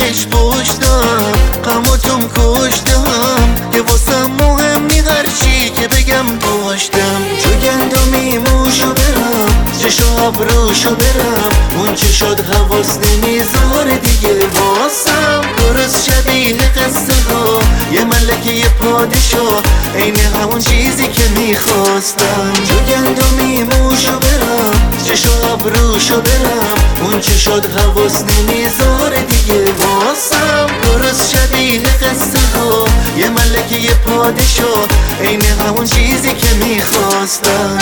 بهش پشتم، غماتم کشتم که واسم مهم نی هرچی که بگم داشتم. جو گندمی موشو برم، چشو ابروشو برم، اون چه شد حواس نمیذاره دیگه واسم. درست شبیه قصه ها، یه ملکه پادشاه، عین همون چیزی که میخواستم. جو گندمی موشو برم، چشو ابروشو برم، اون چه شد حواس نمیذاره دیگه واسم. درست شبیه قصه ها، یه ملکه پادشاه، عین همون چیزی که میخواستم.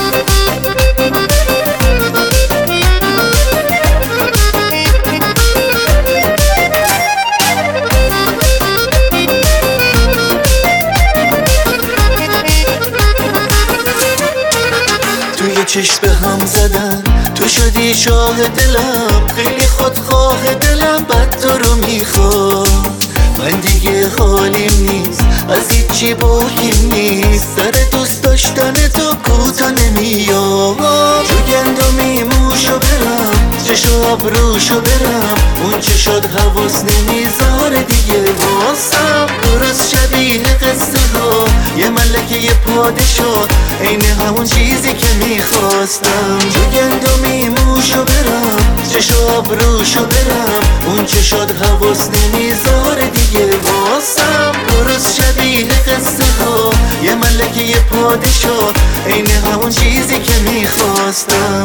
توی چشم به هم زدن، تو شدی شاه دلم، خیلی خودخواه دلم، بد تو رو میخوام. من دیگه حالیم نیست، از هیچی باکیم نیست، سر دوست داشتن تو کوتا نمیام. جو گندمی موشو برم، چشو ابروشو برم، اون چه شد حواس نمیذاره دیگه واسم. درست شبیه قصه ها، یه ملکه پادشاه، عین همون چیزی که میخواستم. جو گندمی موشو برم، چشو ابروشو برم، اون چه شد حواس نمیذاره دیگه واسم. درست شبیه قصه ها، یه ملکه پادشاه، عین همون چیزی که میخواستم.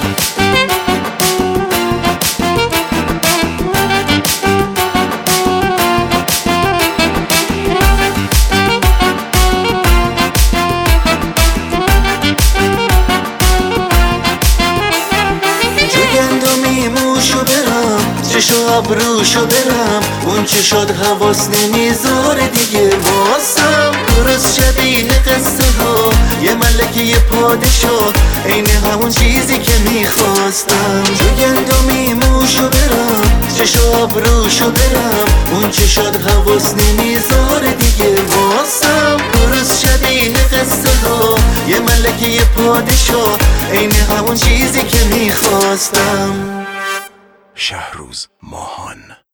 چشو ابروشو برم، اون چه شد حواس نمیذاره دیگه واسم. درست شبیه قصه ها، یه ملکه پادشاه، عین همون چیزی که میخواستم. جو گندمی موشو برم، چشو ابروشو برم، اون چه شد حواس نمیذاره دیگه واسم. درست شبیه قصه ها، یه ملکه پادشاه، عین همون چیزی که میخواستم. شهروز ماهان.